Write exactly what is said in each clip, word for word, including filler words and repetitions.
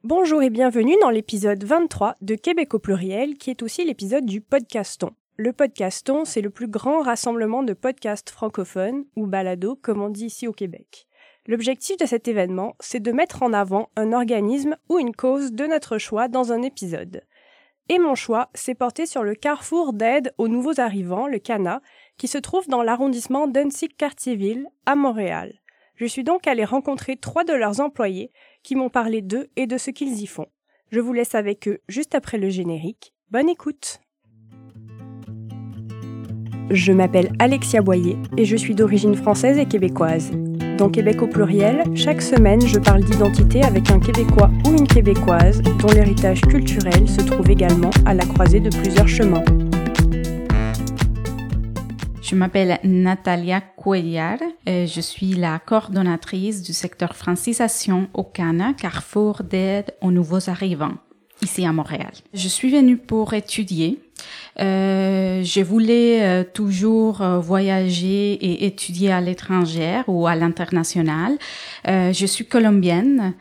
Bonjour et bienvenue dans l'épisode vingt-trois de Québec au pluriel, qui est aussi l'épisode du Podcaston. Le Podcaston, c'est le plus grand rassemblement de podcasts francophones, ou balado, comme on dit ici au Québec. L'objectif de cet événement, c'est de mettre en avant un organisme ou une cause de notre choix dans un épisode. Et mon choix s'est porté sur le Carrefour d'aide aux nouveaux arrivants, le CANA, qui se trouve dans l'arrondissement d'Unsick-Cartierville, à Montréal. Je suis donc allée rencontrer trois de leurs employés qui m'ont parlé d'eux et de ce qu'ils y font. Je vous laisse avec eux juste après le générique. Bonne écoute! Je m'appelle Alexia Boyer et je suis d'origine française et québécoise. Dans Québec au pluriel, chaque semaine, je parle d'identité avec un Québécois ou une Québécoise dont l'héritage culturel se trouve également à la croisée de plusieurs chemins. Je m'appelle Natalia Cuellar et je suis la coordonnatrice du secteur francisation au CANA, Carrefour d'aide aux nouveaux arrivants, ici à Montréal. Je suis venue pour étudier. Euh, je voulais euh, toujours euh, voyager et étudier à l'étranger ou à l'international. Euh, je suis colombienne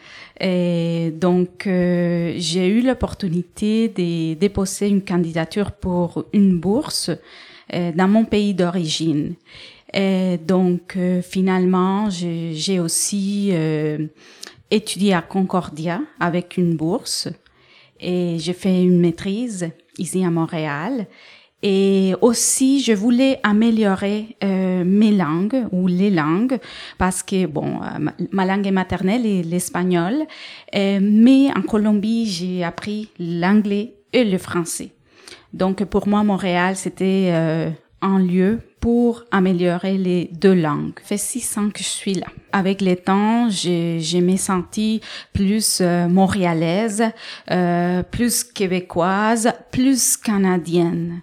et donc euh, j'ai eu l'opportunité de déposer une candidature pour une bourse dans mon pays d'origine. Et donc, euh, finalement, j'ai, j'ai aussi euh, étudié à Concordia avec une bourse et j'ai fait une maîtrise ici à Montréal. Et aussi, je voulais améliorer euh, mes langues ou les langues parce que, bon, ma, ma langue maternelle est l'espagnol, euh, mais en Colombie, j'ai appris l'anglais et le français. Donc, pour moi, Montréal, c'était euh, un lieu pour améliorer les deux langues. Ça fait six ans que je suis là. Avec le temps, j'ai, j'ai me senti plus euh, montréalaise, euh, plus québécoise, plus canadienne.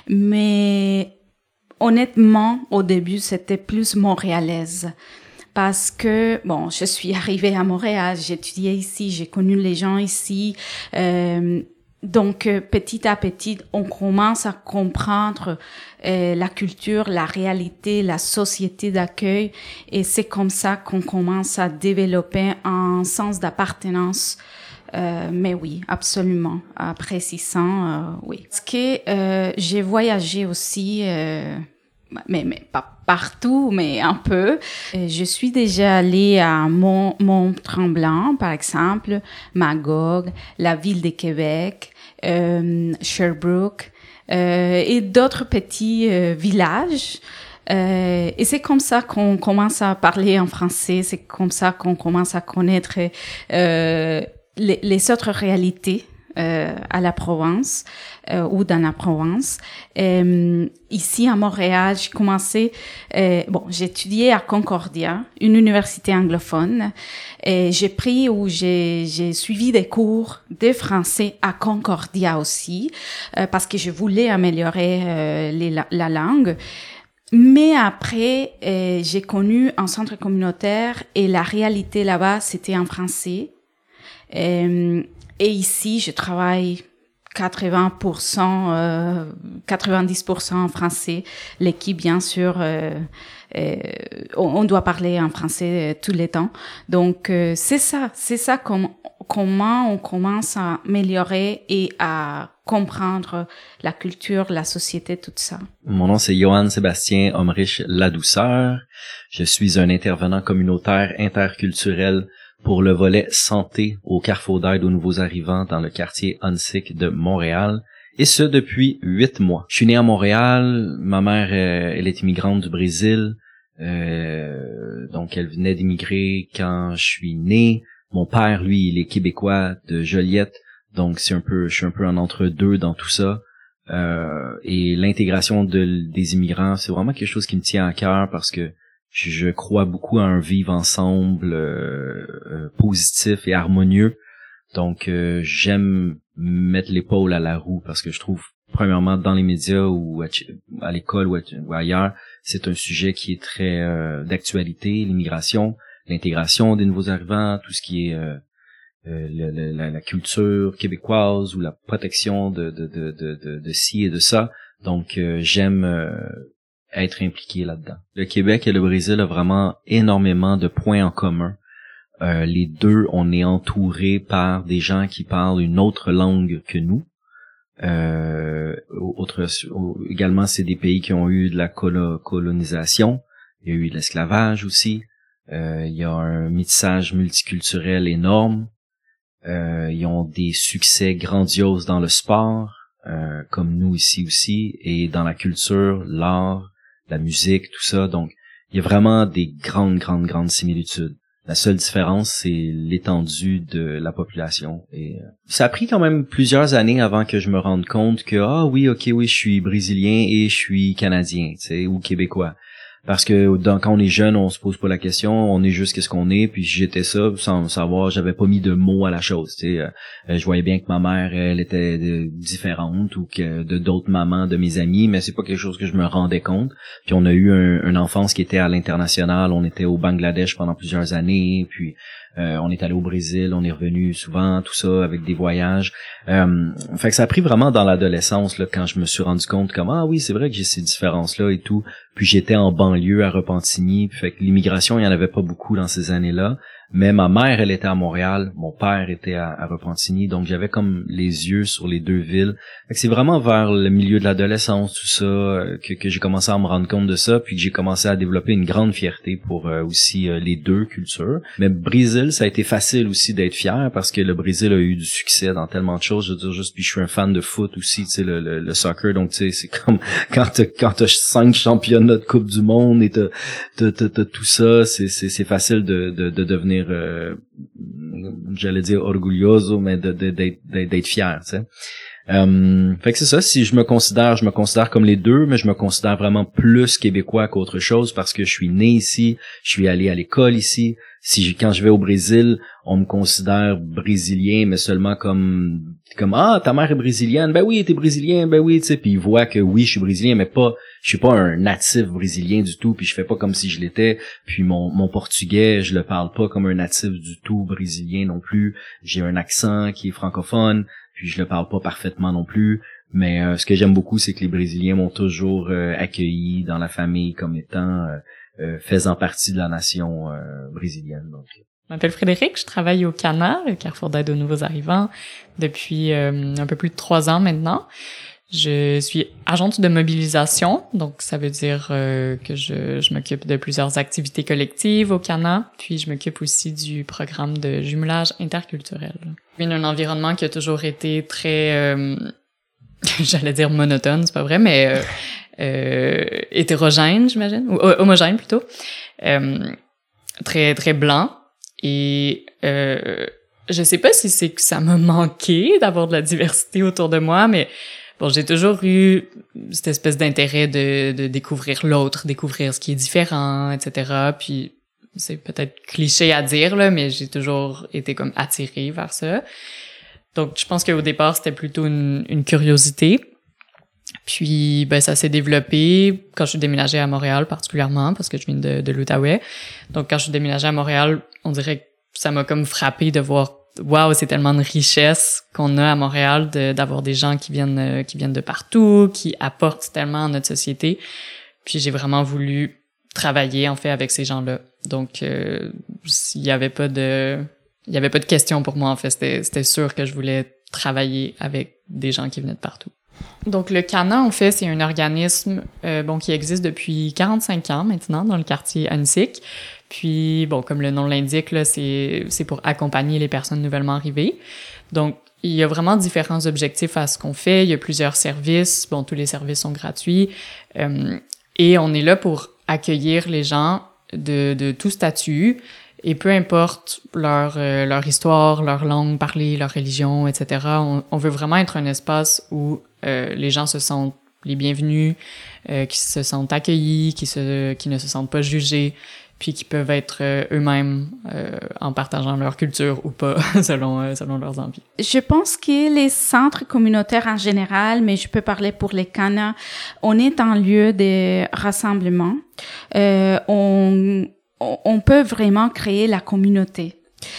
Mais honnêtement, au début, c'était plus montréalaise. Parce que, bon, je suis arrivée à Montréal, j'ai étudié ici, j'ai connu les gens ici, euh, Donc, euh, petit à petit, on commence à comprendre euh, la culture, la réalité, la société d'accueil, et c'est comme ça qu'on commence à développer un sens d'appartenance. Euh, mais oui, absolument. Après six ans, euh, oui. Parce que euh, j'ai voyagé aussi, euh, mais, mais pas partout, mais un peu. Je suis déjà allée à Mont, Mont-Tremblant, par exemple, Magog, la ville de Québec, euh, Sherbrooke, euh, et d'autres petits euh, villages. Euh, et c'est comme ça qu'on commence à parler en français, c'est comme ça qu'on commence à connaître euh, les, les autres réalités euh, à la Provence euh, ou dans la Provence. Euh, ici à Montréal, j'ai commencé, euh, bon, j'ai étudié à Concordia, une université anglophone, et j'ai pris ou j'ai, j'ai suivi des cours de français à Concordia aussi, euh, parce que je voulais améliorer euh, les, la, la langue. Mais après, euh, j'ai connu un centre communautaire et la réalité là-bas, c'était en français. Euh, et ici, je travaille quatre-vingts pour cent, euh, quatre-vingt-dix pour cent en français. L'équipe, bien sûr, euh, euh, on doit parler en français tout le temps. Donc, euh, c'est ça, c'est ça comme, comment on commence à améliorer et à comprendre la culture, la société, tout ça. Mon nom, c'est Johann Sébastien Homrich Ladouceur. Je suis un intervenant communautaire interculturel pour le volet santé au Carrefour d'aide aux nouveaux arrivants dans le quartier Unsick de Montréal, et ce depuis huit mois. Je suis né à Montréal, ma mère, euh, elle est immigrante du Brésil, euh, donc elle venait d'immigrer quand je suis né. Mon père, lui, il est québécois de Joliette, donc c'est un peu, je suis un peu en entre-deux dans tout ça. Euh, et l'intégration de, des immigrants, c'est vraiment quelque chose qui me tient à cœur parce que je, je crois beaucoup à un vivre ensemble euh, euh, positif et harmonieux. Donc euh, j'aime mettre l'épaule à la roue parce que je trouve, premièrement, dans les médias ou à, à l'école ou, à, ou ailleurs, c'est un sujet qui est très euh, d'actualité, l'immigration, l'intégration des nouveaux arrivants, tout ce qui est euh, euh, le, le, la, la culture québécoise ou la protection de de de de, de, de ci et de ça. Donc euh, j'aime euh, être impliqué là-dedans. Le Québec et le Brésil ont vraiment énormément de points en commun. Euh, les deux, on est entouré par des gens qui parlent une autre langue que nous. Euh, autre, également, c'est des pays qui ont eu de la colo- colonisation. Il y a eu de l'esclavage aussi. Euh, il y a un métissage multiculturel énorme. Euh, ils ont des succès grandioses dans le sport, euh, comme nous ici aussi, et dans la culture, l'art, la musique, tout ça. Donc, il y a vraiment des grandes, grandes, grandes similitudes. La seule différence, c'est l'étendue de la population. Et euh, ça a pris quand même plusieurs années avant que je me rende compte que, ah oui, ok, oui, je suis brésilien et je suis canadien, tu sais, ou québécois. Parce que dans, quand on est jeune, on se pose pas la question, on est juste qu'est-ce qu'on est, puis j'étais ça sans savoir, j'avais pas mis de mots à la chose, tu sais. Euh, je voyais bien que ma mère, elle était euh, différente ou que de d'autres mamans de mes amis, mais c'est pas quelque chose que je me rendais compte. Puis on a eu un, une enfance qui était à l'international, on était au Bangladesh pendant plusieurs années, puis euh, on est allé au Brésil, on est revenu souvent, tout ça, avec des voyages. Euh, fait que ça a pris vraiment dans l'adolescence, là, quand je me suis rendu compte comme, ah oui, c'est vrai que j'ai ces différences-là et tout. Puis j'étais en banlieue à Repentigny, fait que l'immigration, il y en avait pas beaucoup dans ces années-là. Mais ma mère, elle était à Montréal, mon père était à, à Repentigny, donc j'avais comme les yeux sur les deux villes. Fait que c'est vraiment vers le milieu de l'adolescence, tout ça, euh, que, que j'ai commencé à me rendre compte de ça, puis que j'ai commencé à développer une grande fierté pour euh, aussi euh, les deux cultures. Mais Brésil, ça a été facile aussi d'être fier, parce que le Brésil a eu du succès dans tellement de choses. Je veux dire, juste, puis je suis un fan de foot aussi, tu sais, le, le, le soccer, donc tu sais, c'est comme quand t'as, quand t'as cinq championnats de Coupe du Monde et t'as, t'as, t'as, t'as tout ça, c'est, c'est, c'est facile de, de, de devenir Euh, j'allais dire orgulloso, mais de, de, d'être, d'être fier, tu sais. Euh, fait que c'est ça, si je me considère, je me considère comme les deux, mais je me considère vraiment plus québécois qu'autre chose parce que je suis né ici, je suis allé à l'école ici. Si je, quand je vais au Brésil, on me considère brésilien, mais seulement comme, comme, ah, ta mère est brésilienne, ben oui, t'es brésilien, ben oui, tu sais, puis ils voient que oui, je suis brésilien, mais pas, je suis pas un natif brésilien du tout, puis je fais pas comme si je l'étais, puis mon, mon portugais, je le parle pas comme un natif du tout brésilien non plus, j'ai un accent qui est francophone, puis je le parle pas parfaitement non plus, mais euh, ce que j'aime beaucoup, c'est que les Brésiliens m'ont toujours euh, accueilli dans la famille comme étant euh, euh, faisant partie de la nation euh, brésilienne. Donc. Je m'appelle Frédéric, je travaille au Cana, le Carrefour d'aide aux nouveaux arrivants, depuis euh, un peu plus de trois ans maintenant. Je suis agente de mobilisation, donc ça veut dire euh, que je, je m'occupe de plusieurs activités collectives au Cana, puis je m'occupe aussi du programme de jumelage interculturel. Je viens d'un environnement qui a toujours été très, euh, j'allais dire monotone, c'est pas vrai, mais euh, euh, hétérogène, j'imagine, ou homogène plutôt, euh, très très blanc, et euh, je sais pas si c'est que ça m'a manqué d'avoir de la diversité autour de moi, mais bon, j'ai toujours eu cette espèce d'intérêt de, de découvrir l'autre, découvrir ce qui est différent, et cetera. Puis, c'est peut-être cliché à dire, là, mais j'ai toujours été comme attirée vers ça. Donc, je pense qu'au départ, c'était plutôt une, une curiosité. Puis, ben, ça s'est développé quand je suis déménagée à Montréal, particulièrement, parce que je viens de, de l'Outaouais. Donc, quand je suis déménagée à Montréal, on dirait que ça m'a comme frappée de voir wow, c'est tellement de richesse qu'on a à Montréal de, d'avoir des gens qui viennent euh, qui viennent de partout, qui apportent tellement à notre société. Puis j'ai vraiment voulu travailler en fait avec ces gens-là. Donc euh, il y avait pas de il y avait pas de question pour moi en fait, c'était c'était sûr que je voulais travailler avec des gens qui venaient de partout. Donc le Cana en fait, c'est un organisme euh, bon qui existe depuis quarante-cinq ans maintenant dans le quartier Ahuntsic. Puis, bon, comme le nom l'indique, là, c'est, c'est pour accompagner les personnes nouvellement arrivées. Donc, il y a vraiment différents objectifs à ce qu'on fait. Il y a plusieurs services. Bon, tous les services sont gratuits. Euh, et on est là pour accueillir les gens de, de tout statut. Et peu importe leur, euh, leur histoire, leur langue parlée, leur religion, et cetera. On, on veut vraiment être un espace où euh, les gens se sentent les bienvenus, euh, qui se sentent accueillis, qui, se, qui ne se sentent pas jugés, puis qui peuvent être euh, eux-mêmes euh, en partageant leur culture ou pas, selon euh, selon leurs envies. Je pense que les centres communautaires en général, mais je peux parler pour les Cana, on est un lieu de rassemblement. Euh, on, on peut vraiment créer la communauté.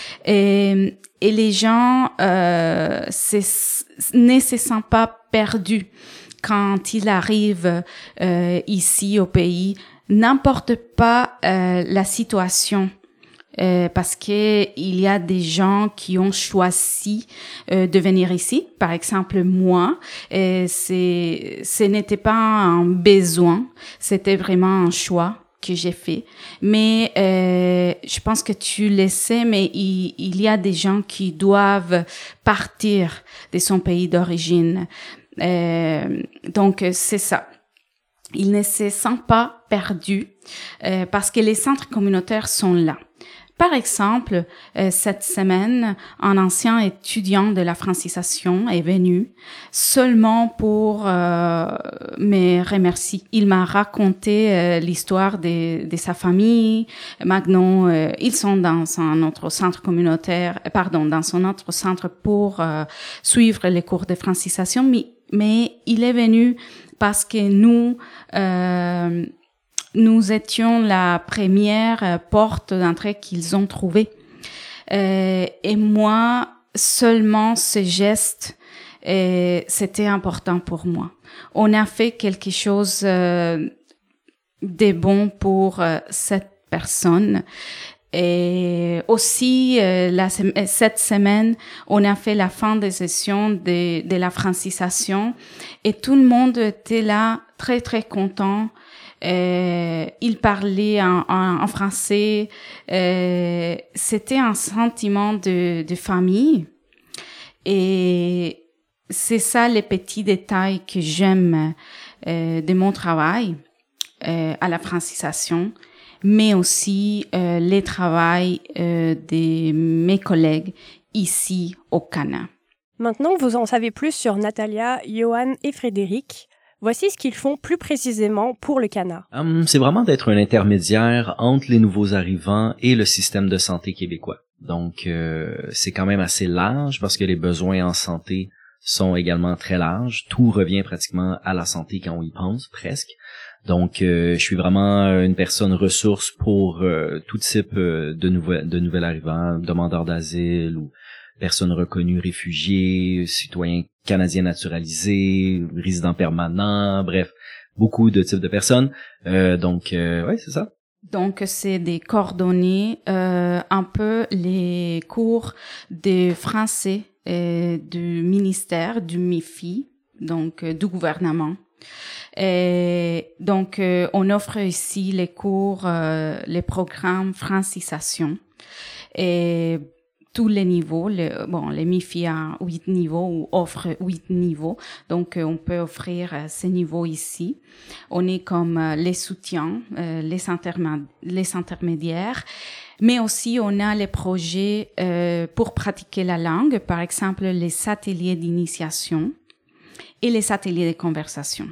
Et, et les gens euh, c'est, ne se sentent pas perdus quand ils arrivent euh, ici au pays. N'importe pas euh, la situation Euh, parce que il y a des gens qui ont choisi euh, de venir ici. Par exemple, moi, euh, c'est, ce n'était pas un besoin, c'était vraiment un choix que j'ai fait. Mais euh, je pense que tu le sais, mais il, il y a des gens qui doivent partir de son pays d'origine. Euh, donc, c'est ça. Ils ne se sentent pas perdus euh, parce que les centres communautaires sont là. Par exemple, euh, cette semaine, un ancien étudiant de la francisation est venu seulement pour euh, me remercier. Il m'a raconté euh, l'histoire de, de sa famille. Maintenant, euh, ils sont dans un autre centre communautaire, pardon, dans son autre centre pour euh, suivre les cours de francisation, mais, mais il est venu parce que nous, euh, nous étions la première porte d'entrée qu'ils ont trouvée. Euh, et moi, seulement ce geste, euh, c'était important pour moi. On a fait quelque chose euh, de bon pour euh, cette personne. Et aussi, euh, la, cette semaine, on a fait la fin des sessions de, de la francisation et tout le monde était là, très, très content. Euh, il parlait en, en, en français. Euh, c'était un sentiment de, de famille. Et c'est ça les petits détails que j'aime euh, de mon travail euh, à la francisation, mais aussi euh, les travail euh, de mes collègues ici au Ghana. Maintenant, vous en savez plus sur Natalia, Johan et Frédéric. Voici ce qu'ils font plus précisément pour le Ghana. Um, c'est vraiment d'être un intermédiaire entre les nouveaux arrivants et le système de santé québécois. Donc, euh, c'est quand même assez large parce que les besoins en santé sont également très larges. Tout revient pratiquement à la santé quand on y pense, presque. Donc, euh, je suis vraiment une personne ressource pour euh, tout type euh, de, nouvel, de nouvel arrivants, demandeurs d'asile ou personnes reconnues réfugiés, citoyens canadiens naturalisés, résidents permanents, bref, beaucoup de types de personnes. Euh, donc, euh, ouais, c'est ça. Donc, c'est des coordonnées, euh, un peu les cours de français euh, du ministère, du M I F I, donc euh, du gouvernement. Et donc, euh, on offre ici les cours, euh, les programmes francisation et tous les niveaux. Le, bon, les M I F I a huit niveaux ou offre huit niveaux. Donc, euh, on peut offrir euh, ces niveaux ici. On est comme euh, les soutiens, euh, les, interma- les intermédiaires. Mais aussi, on a les projets euh, pour pratiquer la langue. Par exemple, les ateliers d'initiation et les ateliers de conversation.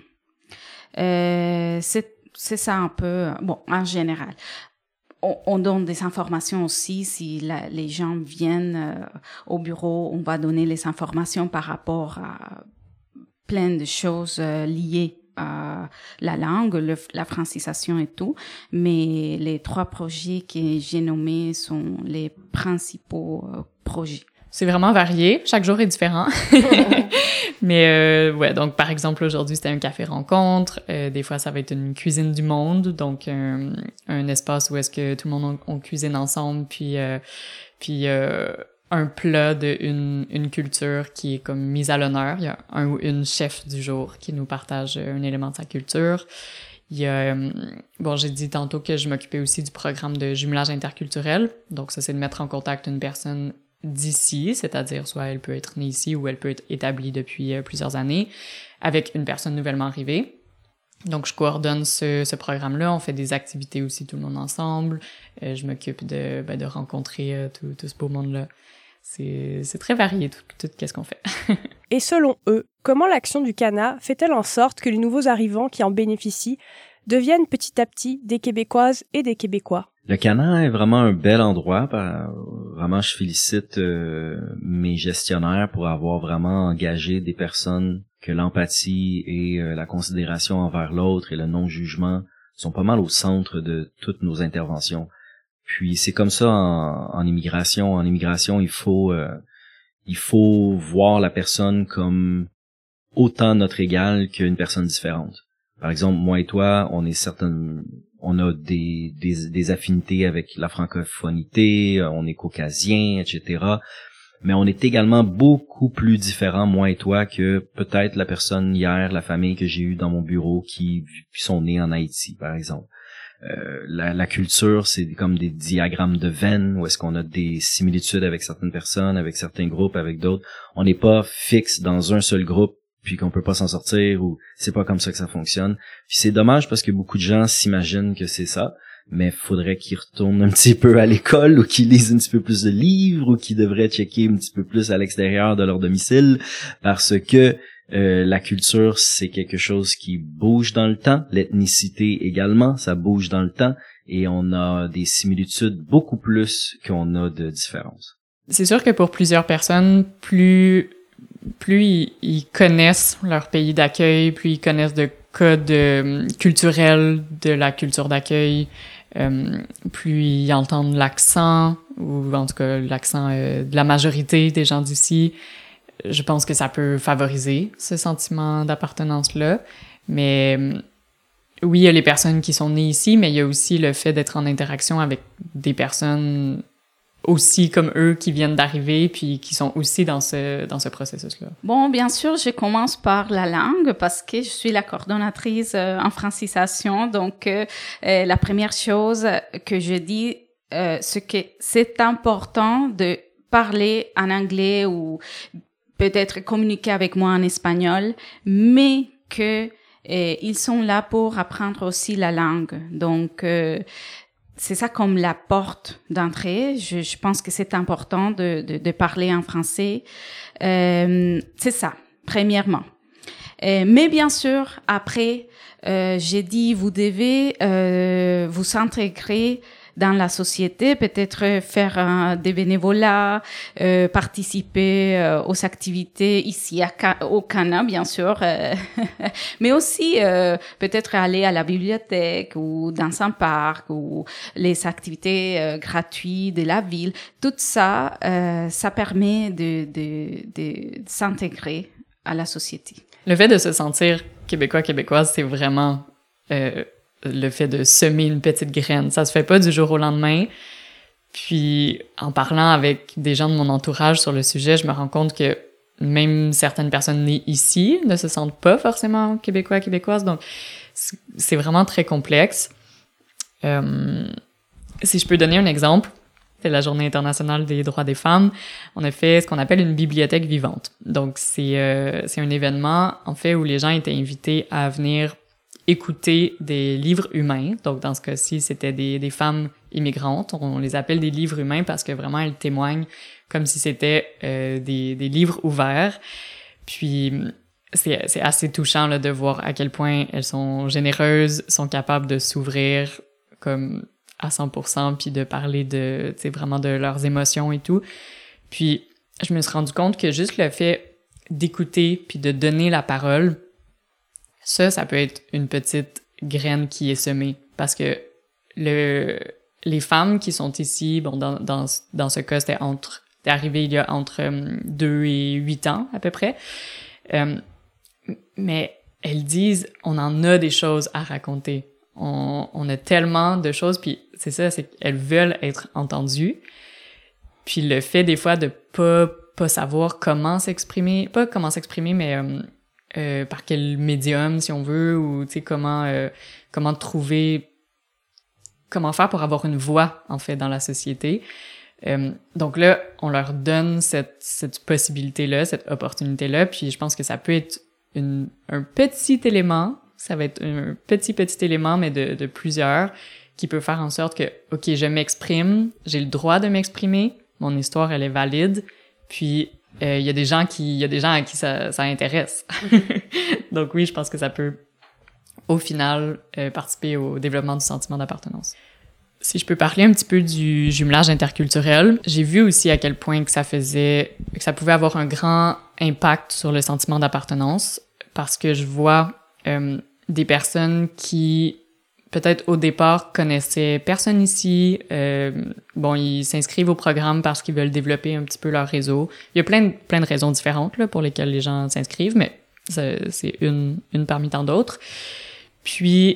Euh, c'est, c'est ça un peu, bon, en général. On, on donne des informations aussi. Si la, les gens viennent euh, au bureau, on va donner les informations par rapport à plein de choses euh, liées à la langue, le, la francisation et tout. Mais les trois projets que j'ai nommés sont les principaux euh, projets. C'est vraiment varié. Chaque jour est différent. Mais euh, ouais, donc par exemple, aujourd'hui, c'était un café rencontre. Euh, des fois, ça va être une cuisine du monde. Donc, un, un espace où est-ce que tout le monde, on, on cuisine ensemble. Puis, euh, puis euh, un plat d'une une culture qui est comme mise à l'honneur. Il y a un ou une chef du jour qui nous partage un élément de sa culture. Il y a, euh, bon, j'ai dit tantôt que je m'occupais aussi du programme de jumelage interculturel. Donc, ça, c'est de mettre en contact une personne d'ici, c'est-à-dire soit elle peut être née ici ou elle peut être établie depuis euh, plusieurs années, avec une personne nouvellement arrivée. Donc, je coordonne ce, ce programme-là. On fait des activités aussi, tout le monde ensemble. Euh, je m'occupe de, ben, de rencontrer euh, tout, tout ce beau monde-là. C'est, c'est très varié, tout, tout qu'est-ce qu'on fait. Et selon eux, comment l'action du Ghana fait-elle en sorte que les nouveaux arrivants qui en bénéficient deviennent petit à petit des Québécoises et des Québécois? Le Ghana est vraiment un bel endroit. Vraiment, je félicite euh, mes gestionnaires pour avoir vraiment engagé des personnes que l'empathie et euh, la considération envers l'autre et le non-jugement sont pas mal au centre de toutes nos interventions. Puis c'est comme ça en, en immigration. En immigration, il faut euh, il faut voir la personne comme autant notre égal qu'une personne différente. Par exemple, moi et toi, on est certaines, on a des, des, des affinités avec la francophonité, on est caucasien, et cetera. Mais on est également beaucoup plus différents, moi et toi, que peut-être la personne hier, la famille que j'ai eue dans mon bureau qui, qui sont nés en Haïti, par exemple. Euh, la, la culture, c'est comme des diagrammes de Venn, où est-ce qu'on a des similitudes avec certaines personnes, avec certains groupes, avec d'autres. On n'est pas fixe dans un seul groupe, puis qu'on peut pas s'en sortir, ou c'est pas comme ça que ça fonctionne. Puis c'est dommage parce que beaucoup de gens s'imaginent que c'est ça, mais faudrait qu'ils retournent un petit peu à l'école, ou qu'ils lisent un petit peu plus de livres, ou qu'ils devraient checker un petit peu plus à l'extérieur de leur domicile, parce que euh, la culture, c'est quelque chose qui bouge dans le temps, l'ethnicité également, ça bouge dans le temps, et on a des similitudes beaucoup plus qu'on a de différences. C'est sûr que pour plusieurs personnes, plus plus ils, ils connaissent leur pays d'accueil, plus ils connaissent de codes euh, culturels de la culture d'accueil, euh, plus ils entendent l'accent, ou en tout cas l'accent euh, de la majorité des gens d'ici, je pense que ça peut favoriser ce sentiment d'appartenance-là. Mais oui, il y a les personnes qui sont nées ici, mais il y a aussi le fait d'être en interaction avec des personnes aussi comme eux qui viennent d'arriver puis qui sont aussi dans ce dans ce processus-là. Bon, bien sûr, je commence par la langue parce que je suis la coordonnatrice euh, en francisation. Donc, euh, euh, la première chose que je dis, euh, c'est que c'est important de parler en anglais ou peut-être communiquer avec moi en espagnol, mais que euh, ils sont là pour apprendre aussi la langue. Donc, euh, c'est ça comme la porte d'entrée. Je, je pense que c'est important de, de, de parler en français. Euh, c'est ça, premièrement. Euh, mais bien sûr, après, euh, j'ai dit, vous devez euh, vous intégrer dans la société, peut-être faire un, des bénévolats, euh, participer euh, aux activités ici à, au Canada, bien sûr, euh, mais aussi euh, peut-être aller à la bibliothèque ou dans un parc ou les activités euh, gratuites de la ville. Tout ça, euh, ça permet de, de, de, de s'intégrer à la société. Le fait de se sentir québécois, québécoise, c'est vraiment euh, le fait de semer une petite graine. Ça se fait pas du jour au lendemain. Puis, en parlant avec des gens de mon entourage sur le sujet, je me rends compte que même certaines personnes nées ici ne se sentent pas forcément québécois, québécoises. Donc, c'est vraiment très complexe. Euh, si je peux donner un exemple, c'est la Journée internationale des droits des femmes. On a fait ce qu'on appelle une bibliothèque vivante. Donc, c'est euh, c'est un événement, en fait, où les gens étaient invités à venir écouter des livres humains. Donc, dans ce cas-ci, c'était des, des femmes immigrantes. On les appelle des livres humains parce que vraiment, elles témoignent comme si c'était euh, des, des livres ouverts. Puis, c'est, c'est assez touchant là, de voir à quel point elles sont généreuses, sont capables de s'ouvrir comme à cent pour cent, puis de parler de, tu sais, vraiment de leurs émotions et tout. Puis, je me suis rendu compte que juste le fait d'écouter puis de donner la parole, ça, ça peut être une petite graine qui est semée. Parce que le, les femmes qui sont ici, bon, dans, dans, dans ce cas, c'était entre, c'était arrivé il y a entre deux et huit ans, à peu près. Euh, mais elles disent, on en a des choses à raconter. On, on a tellement de choses, puis c'est ça, c'est qu'elles veulent être entendues. Puis le fait, des fois, de pas, pas savoir comment s'exprimer, pas comment s'exprimer, mais euh, euh, par quel médium, si on veut, ou, tu sais, comment, euh, comment trouver, comment faire pour avoir une voix, en fait, dans la société. Euh, donc là, on leur donne cette, cette possibilité-là, cette opportunité-là, puis je pense que ça peut être une, un petit élément, ça va être un petit, petit élément, mais de, de plusieurs, qui peut faire en sorte que, OK, je m'exprime, j'ai le droit de m'exprimer, mon histoire, elle est valide, puis il euh, y a des gens qui, il y a des gens à qui ça, ça intéresse. Donc oui, je pense que ça peut, au final, euh, participer au développement du sentiment d'appartenance. Si je peux parler un petit peu du jumelage interculturel, j'ai vu aussi à quel point que ça faisait, que ça pouvait avoir un grand impact sur le sentiment d'appartenance, parce que je vois euh, des personnes qui, peut-être au départ, connaissaient personne ici. Euh, bon, ils s'inscrivent au programme parce qu'ils veulent développer un petit peu leur réseau. Il y a plein de, plein de raisons différentes là, pour lesquelles les gens s'inscrivent, mais c'est, c'est une, une parmi tant d'autres. Puis,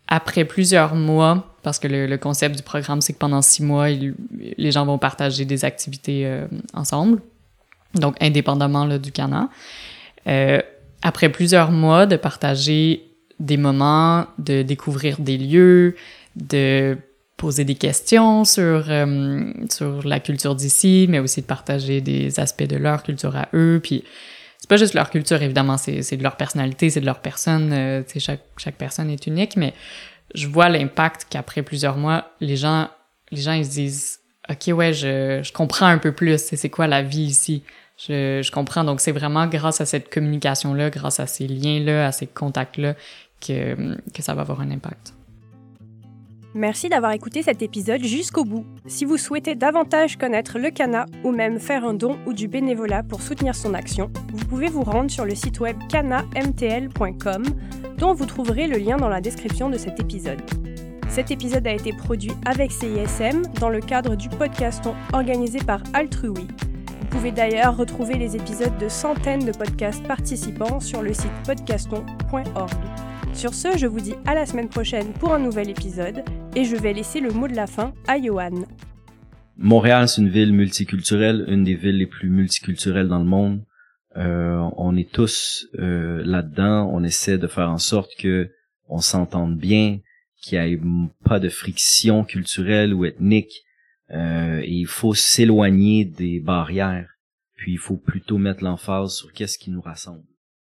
après plusieurs mois, parce que le, le concept du programme, c'est que pendant six mois, il, les gens vont partager des activités euh, ensemble, donc indépendamment là, du Cana. Euh, après plusieurs mois de partager des moments, de découvrir des lieux, de poser des questions sur, euh, sur la culture d'ici, mais aussi de partager des aspects de leur culture à eux, puis c'est pas juste leur culture, évidemment, c'est, c'est de leur personnalité, c'est de leur personne, euh, tu sais, chaque, chaque personne est unique, mais je vois l'impact qu'après plusieurs mois, les gens, les gens, ils se disent, OK, ouais, je, je comprends un peu plus, c'est, c'est quoi la vie ici, je, je comprends, donc c'est vraiment grâce à cette communication-là, grâce à ces liens-là, à ces contacts-là, que, que ça va avoir un impact. Merci d'avoir écouté cet épisode jusqu'au bout. Si vous souhaitez davantage connaître le Cana ou même faire un don ou du bénévolat pour soutenir son action, vous pouvez vous rendre sur le site web cana m t l point com, dont vous trouverez le lien dans la description de cet épisode. Cet épisode a été produit avec C I S M dans le cadre du podcaston organisé par Altrui. Vous pouvez d'ailleurs retrouver les épisodes de centaines de podcasts participants sur le site podcaston point org. Sur ce, je vous dis à la semaine prochaine pour un nouvel épisode et je vais laisser le mot de la fin à Johan. Montréal, c'est une ville multiculturelle, une des villes les plus multiculturelles dans le monde. Euh, on est tous euh, là-dedans, on essaie de faire en sorte que on s'entende bien, qu'il n'y ait pas de friction culturelle ou ethnique. Euh, et il faut s'éloigner des barrières, puis il faut plutôt mettre l'emphase sur qu'est-ce qui nous rassemble.